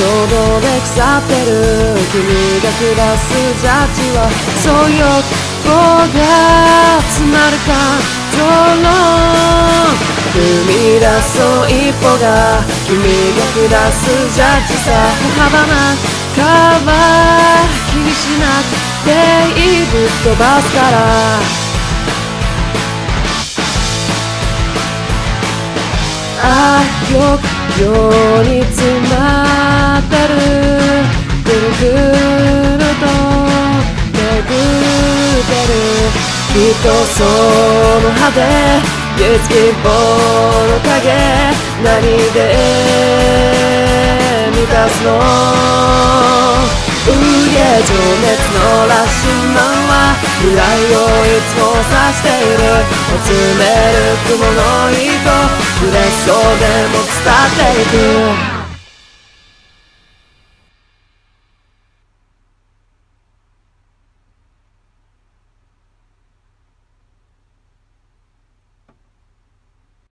衝動で腐ってる君が下すジャッジはそうよが詰まるかドローン踏み出そう一歩が君が下すジャッジさ歩幅なカバー気にしなくていいぶっ飛ばすからよくように詰まってるぐるぐると巡ってるきっとその歯で月希望の影何で満たすの情熱の羅針盤は未来をいつも指している集める雲の糸触れそうでも伝っていく